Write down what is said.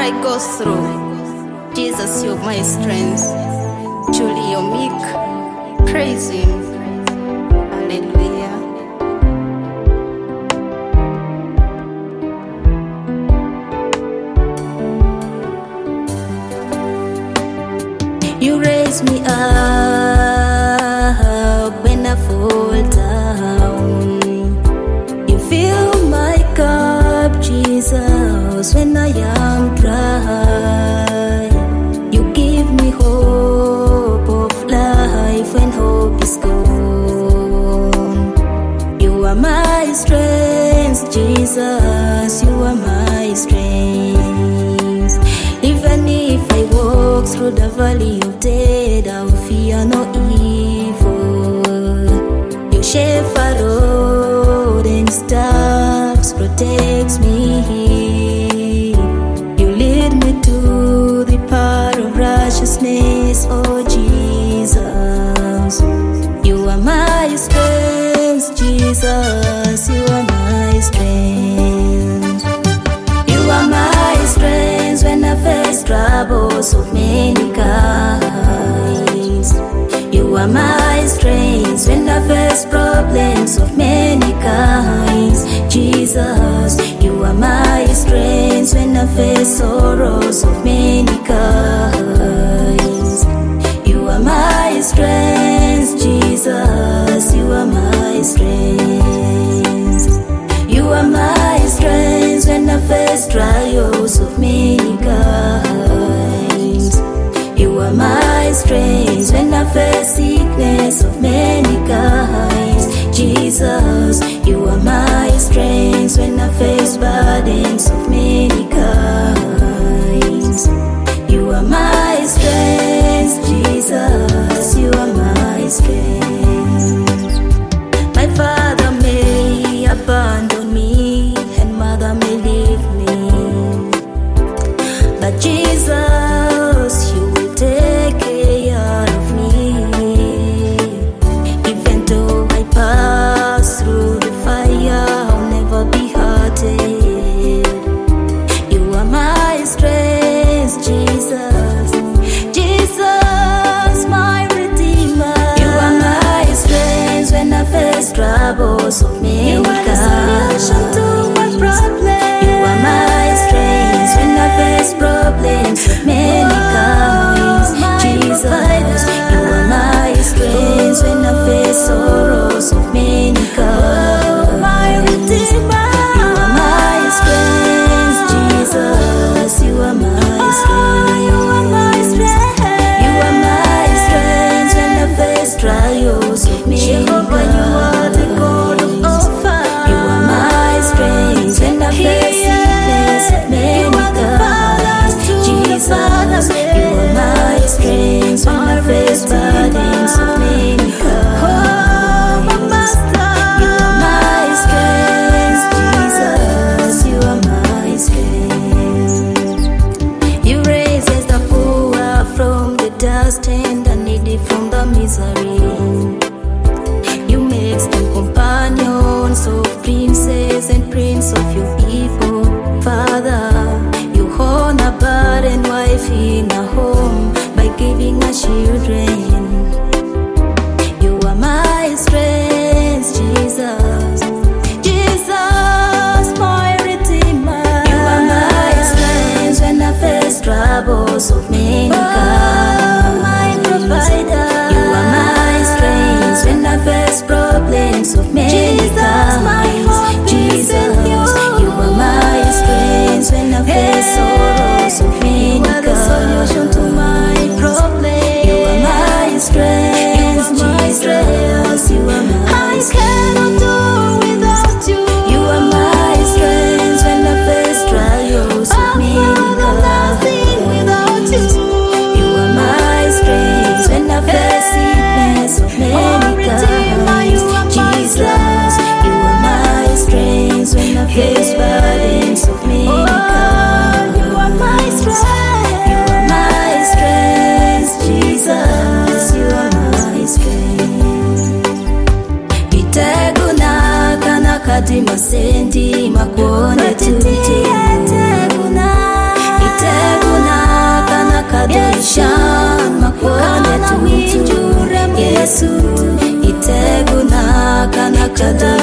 I go through, Jesus, you're my strength. Truly, you're meek. Praise Him. Hallelujah. You raise me up when I fall down. You fill my cup, Jesus, when I am dry. You give me hope of life when hope is gone. You are my strength, Jesus, you are my strength. Even if I walk through the valley of death, I will fear no evil. Your shepherd and staff protects me. You lead me to the path of righteousness, oh Jesus. You are my strength, Jesus, you are my strength. You are my strength when I face troubles of many kinds. You are my strength when I face problems of many kinds. Jesus, you are my strength when I face sorrows of many kinds. You are my strength, Jesus, you are my strength. You are my strength when I face trials of many kinds. You are my strength when I face sickness of many kinds. Jesus, you are my strength when I face burdens of many kinds. You are my strength, Jesus, you are my strength. My father may abandon me and mother may leave me, but Jesus, you will take care of me. Even though I pass through the fire, I'll never be hurted. You are my strength, Jesus, Jesus, my Redeemer. You are my strength when I face troubles of many kinds. You are my strength when I face problems of many kinds. Jesus, you are my strength when I face sorrows of many kinds. My Redeemer, you are my strength, Jesus, you are my strength. You are my strength. You are my strength when I face trials of many kinds. You are the God of all fire. You are my strength when I face sickness of many kinds. Jesus, you are my strength when I face burdens of many kinds. You are my strength, Jesus, you are my strength. You raise the poor from the dust and the needy from the misery. You make them companions of princes and prince of your people. Father, you own a burdened wife in a home by giving us children. You are my strength, Jesus, Jesus, my Redeemer. You are my strength when I face troubles of many kinds. My provider. You are my strength when I face problems of many kinds. Jesus, you are Shaddai.